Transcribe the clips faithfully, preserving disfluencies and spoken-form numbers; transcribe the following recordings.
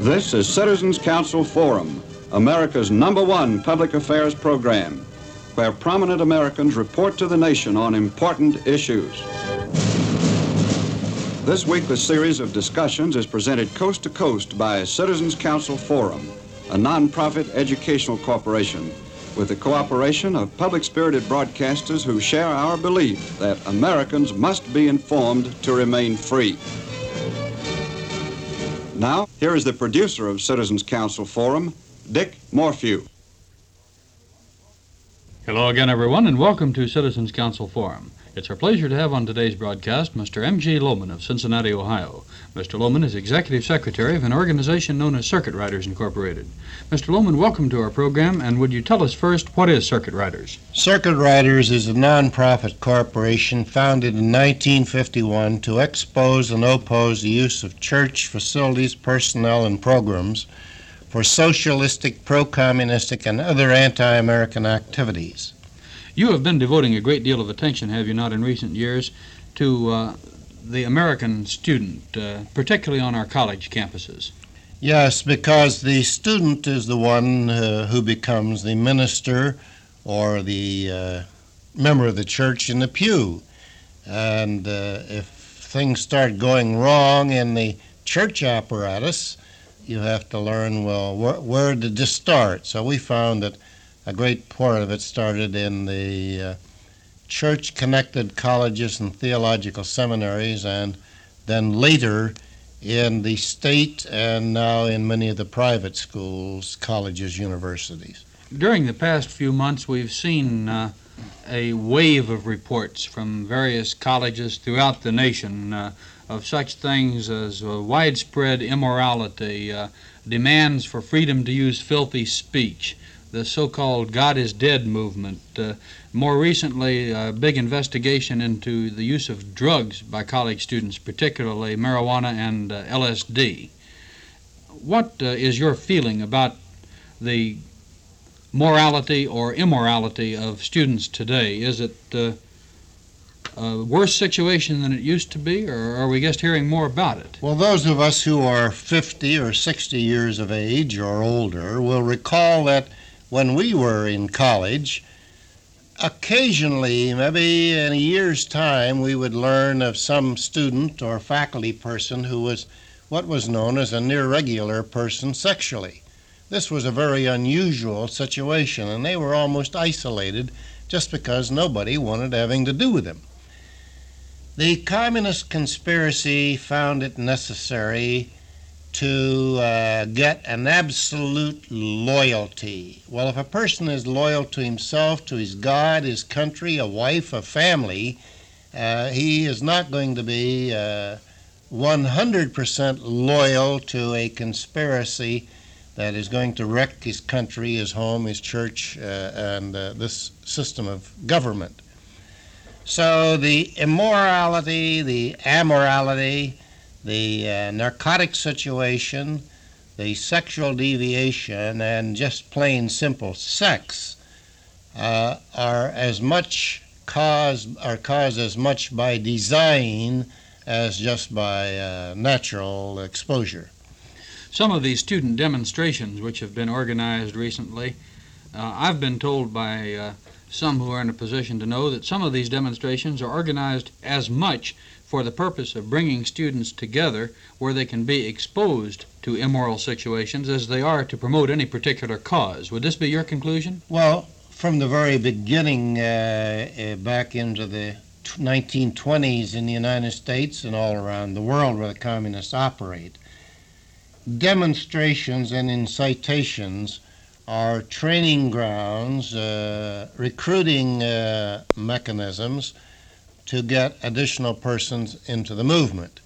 This is Citizens Council Forum, America's number one public affairs program, where prominent Americans report to the nation on important issues. This week, the series of discussions is presented coast to coast by Citizens Council Forum, a nonprofit educational corporation with the cooperation of public-spirited broadcasters who share our belief that Americans must be informed to remain free. Now, here is the producer of Citizens Council Forum, Dick Morphew. Hello again, everyone, and welcome to Citizens Council Forum. It's our pleasure to have on today's broadcast Mister M J Lohman of Cincinnati, Ohio. Mister Lohman is Executive Secretary of an organization known as Circuit Riders Incorporated. Mister Lohman, welcome to our program, and would you tell us first, what is Circuit Riders? Circuit Riders is a nonprofit corporation founded in nineteen fifty-one to expose and oppose the use of church facilities, personnel, and programs for socialistic, pro-communistic, and other anti-American activities. You have been devoting a great deal of attention, have you not, in recent years, to uh, the American student, uh, particularly on our college campuses. Yes, because the student is the one uh, who becomes the minister or the uh, member of the church in the pew. And uh, if things start going wrong in the church apparatus, you have to learn, well, wh- where did this start? So we found that a great part of it started in the uh, church-connected colleges and theological seminaries, and then later in the state and now in many of the private schools, colleges, universities. During the past few months, we've seen uh, a wave of reports from various colleges throughout the nation uh, of such things as uh, widespread immorality, uh, demands for freedom to use filthy speech, the so-called God is Dead movement. Uh, more recently, a big investigation into the use of drugs by college students, particularly marijuana and uh, L S D. What uh, is your feeling about the morality or immorality of students today? Is it uh, a worse situation than it used to be, or are we just hearing more about it? Well, those of us who are fifty or sixty years of age or older will recall that when we were in college, occasionally, maybe in a year's time, we would learn of some student or faculty person who was what was known as an irregular person sexually. This was a very unusual situation, and they were almost isolated just because nobody wanted having to do with them. The communist conspiracy found it necessary to uh, get an absolute loyalty. Well, if a person is loyal to himself, to his God, his country, a wife, a family, uh, he is not going to be uh, one hundred percent loyal to a conspiracy that is going to wreck his country, his home, his church, uh, and uh, this system of government. So the immorality, the amorality, the uh, narcotic situation, the sexual deviation, and just plain simple sex uh, are as much caused are caused as much by design as just by uh, natural exposure. Some of these student demonstrations which have been organized recently, uh, I've been told by uh, some who are in a position to know that some of these demonstrations are organized as much for the purpose of bringing students together where they can be exposed to immoral situations as they are to promote any particular cause. Would this be your conclusion? Well, from the very beginning, uh, uh, back into the nineteen twenties in the United States and all around the world where the communists operate, demonstrations and incitations are training grounds, uh, recruiting uh, mechanisms to get additional persons into the movement.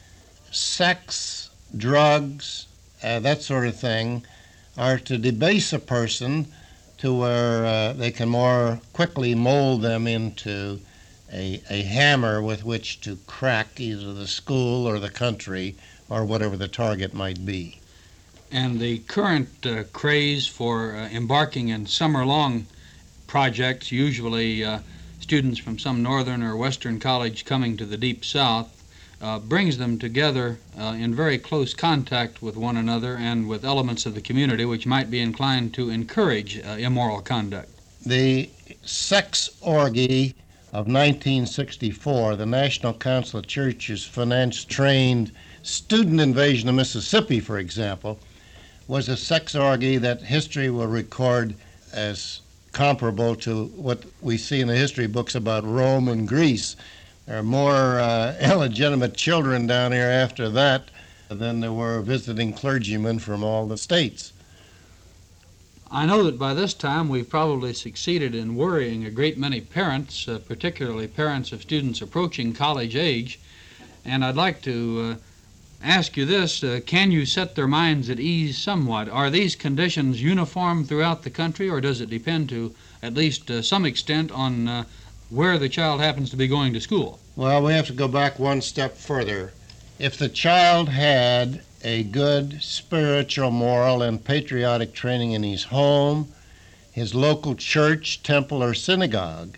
Sex, drugs, uh, that sort of thing are to debase a person to where uh, they can more quickly mold them into a, a hammer with which to crack either the school or the country or whatever the target might be. And the current uh, craze for uh, embarking in summer-long projects, usually uh, students from some northern or western college coming to the Deep South, uh, brings them together uh, in very close contact with one another and with elements of the community which might be inclined to encourage uh, immoral conduct. The sex orgy of nineteen sixty-four, the National Council of Churches finance-trained student invasion of Mississippi, for example, was a sex orgy that history will record as comparable to what we see in the history books about Rome and Greece. There are more uh, illegitimate children down here after that than there were visiting clergymen from all the states. I know that by this time we've probably succeeded in worrying a great many parents, uh, particularly parents of students approaching college age, and I'd like to uh, ask you this, uh, can you set their minds at ease somewhat? Are these conditions uniform throughout the country, or does it depend to at least uh, some extent on uh, where the child happens to be going to school? Well, we have to go back one step further. If the child had a good spiritual, moral, and patriotic training in his home, his local church, temple, or synagogue,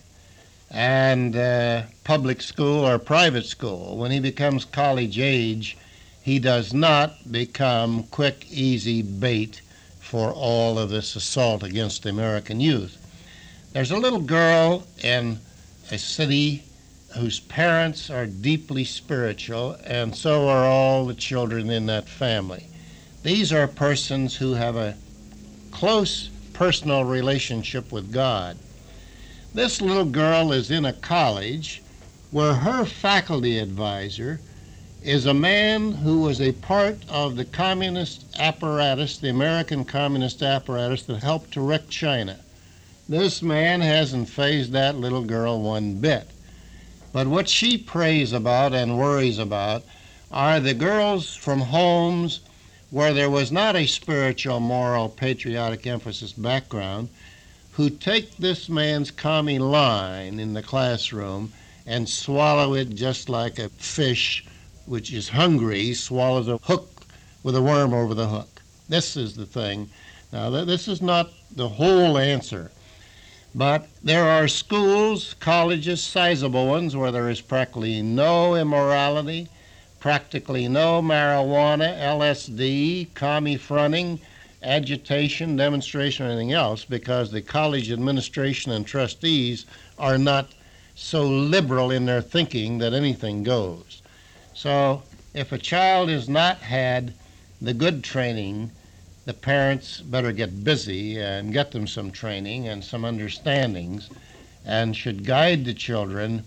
and uh, public school or private school, when he becomes college age, he does not become quick, easy bait for all of this assault against the American youth. There's a little girl in a city whose parents are deeply spiritual, and so are all the children in that family. These are persons who have a close personal relationship with God. This little girl is in a college where her faculty advisor is a man who was a part of the communist apparatus, the American communist apparatus that helped to wreck China. This man hasn't fazed that little girl one bit. But what she prays about and worries about are the girls from homes where there was not a spiritual, moral, patriotic emphasis background, who take this man's commie line in the classroom and swallow it just like a fish which is hungry swallows a hook with a worm over the hook. This is the thing. Now, this is not the whole answer. But there are schools, colleges, sizable ones, where there is practically no immorality, practically no marijuana, L S D, commie fronting, agitation, demonstration, or anything else, because the college administration and trustees are not so liberal in their thinking that anything goes. So if a child has not had the good training, the parents better get busy and get them some training and some understandings, and should guide the children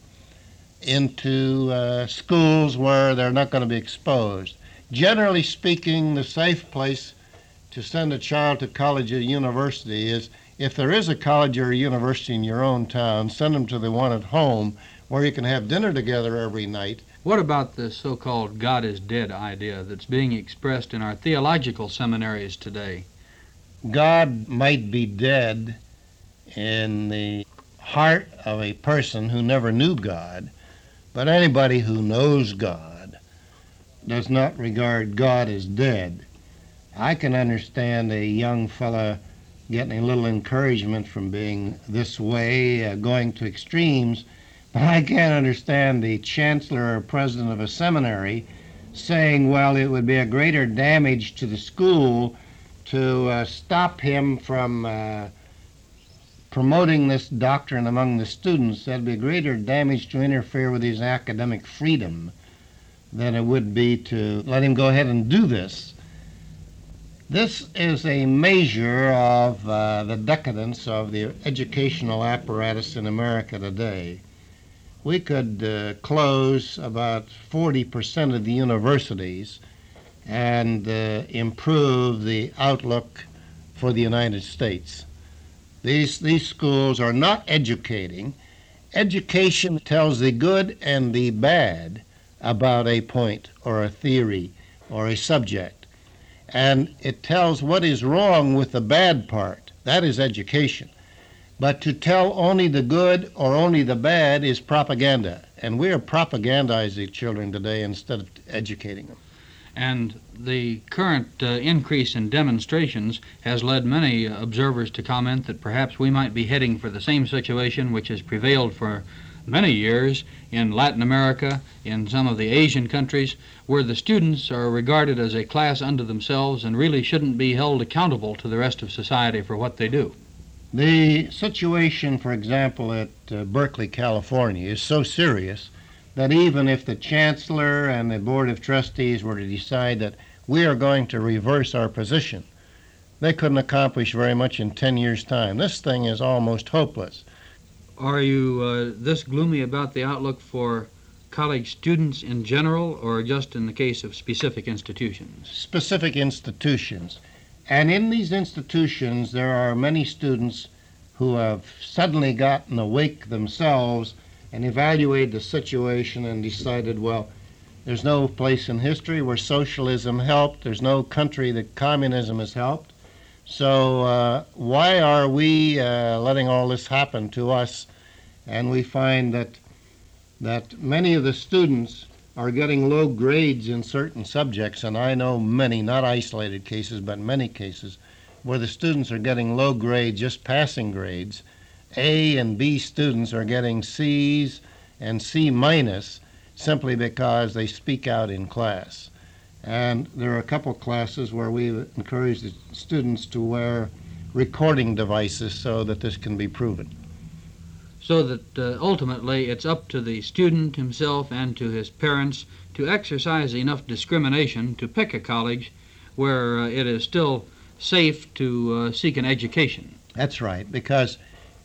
into uh, schools where they're not going to be exposed. Generally speaking, the safe place to send a child to college or university is, if there is a college or a university in your own town, send them to the one at home where you can have dinner together every night. What about the so-called God is dead idea that's being expressed in our theological seminaries today? God might be dead in the heart of a person who never knew God, but anybody who knows God does not regard God as dead. I can understand a young fella getting a little encouragement from being this way, uh, going to extremes, but I can't understand the chancellor or president of a seminary saying, well, it would be a greater damage to the school to uh, stop him from uh, promoting this doctrine among the students. That'd be a greater damage to interfere with his academic freedom than it would be to let him go ahead and do this. This is a measure of uh, the decadence of the educational apparatus in America today. We could uh, close about forty percent of the universities and uh, improve the outlook for the United States. These, these schools are not educating. Education tells the good and the bad about a point or a theory or a subject. And it tells what is wrong with the bad part. That is education. But to tell only the good or only the bad is propaganda. And we are propagandizing children today instead of educating them. And the current uh, increase in demonstrations has led many observers to comment that perhaps we might be heading for the same situation which has prevailed for many years in Latin America, in some of the Asian countries, where the students are regarded as a class unto themselves and really shouldn't be held accountable to the rest of society for what they do. The situation, for example, at uh, Berkeley, California, is so serious that even if the chancellor and the board of trustees were to decide that we are going to reverse our position, they couldn't accomplish very much in ten years' time. This thing is almost hopeless. Are you uh, this gloomy about the outlook for college students in general, or just in the case of specific institutions? Specific institutions. And in these institutions, there are many students who have suddenly gotten awake themselves and evaluated the situation and decided, well, there's no place in history where socialism helped. There's no country that communism has helped. So uh, why are we uh, letting all this happen to us? And we find that that many of the students are getting low grades in certain subjects, and I know many, not isolated cases, but many cases, where the students are getting low grades, just passing grades. A and B students are getting C's and C minus simply because they speak out in class. And there are a couple classes where we encourage the students to wear recording devices so that this can be proven. So that uh, ultimately it's up to the student himself and to his parents to exercise enough discrimination to pick a college where uh, it is still safe to uh, seek an education. That's right, because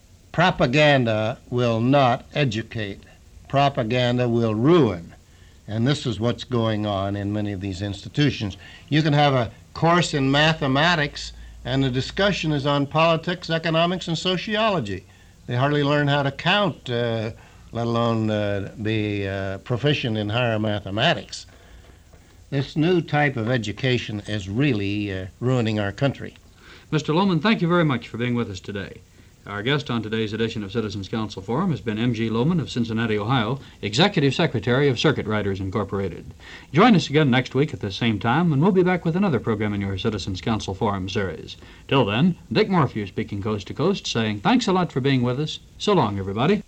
propaganda will not educate. Propaganda will ruin. And this is what's going on in many of these institutions. You can have a course in mathematics, and the discussion is on politics, economics, and sociology. They hardly learn how to count, uh, let alone uh, be uh, proficient in higher mathematics. This new type of education is really uh, ruining our country. Mister Lohman, thank you very much for being with us today. Our guest on today's edition of Citizens Council Forum has been M G Lohman of Cincinnati, Ohio, Executive Secretary of Circuit Riders Incorporated. Join us again next week at the same time, and we'll be back with another program in your Citizens Council Forum series. Till then, Dick Morphew speaking coast to coast, saying thanks a lot for being with us. So long, everybody.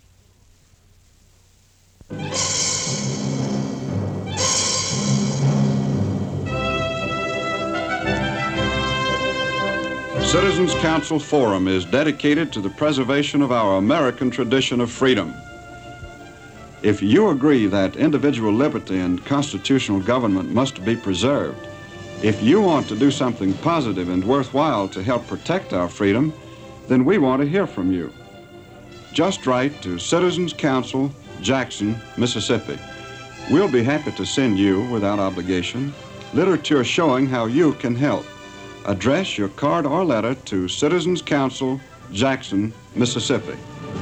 Citizens Council Forum is dedicated to the preservation of our American tradition of freedom. If you agree that individual liberty and constitutional government must be preserved, if you want to do something positive and worthwhile to help protect our freedom, then we want to hear from you. Just write to Citizens Council, Jackson, Mississippi. We'll be happy to send you, without obligation, literature showing how you can help. Address your card or letter to Citizens Council, Jackson, Mississippi.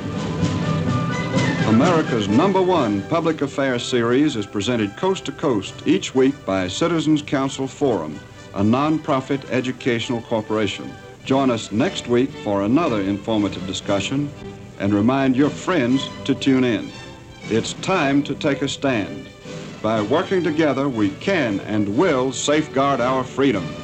America's number one public affairs series is presented coast to coast each week by Citizens Council Forum, a non-profit educational corporation. Join us next week for another informative discussion, and remind your friends to tune in. It's time to take a stand. By working together, we can and will safeguard our freedom.